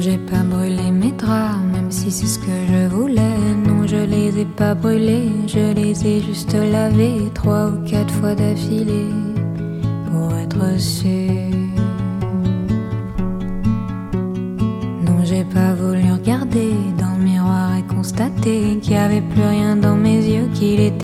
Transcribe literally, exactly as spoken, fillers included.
j'ai pas brûlé mes draps, même si c'est ce que je voulais. Non, je les ai pas brûlés, je les ai juste lavés trois ou quatre fois d'affilée pour être sûr. Non, j'ai pas voulu regarder dans le miroir et constater qu'il y avait plus rien dans mes yeux, qu'il était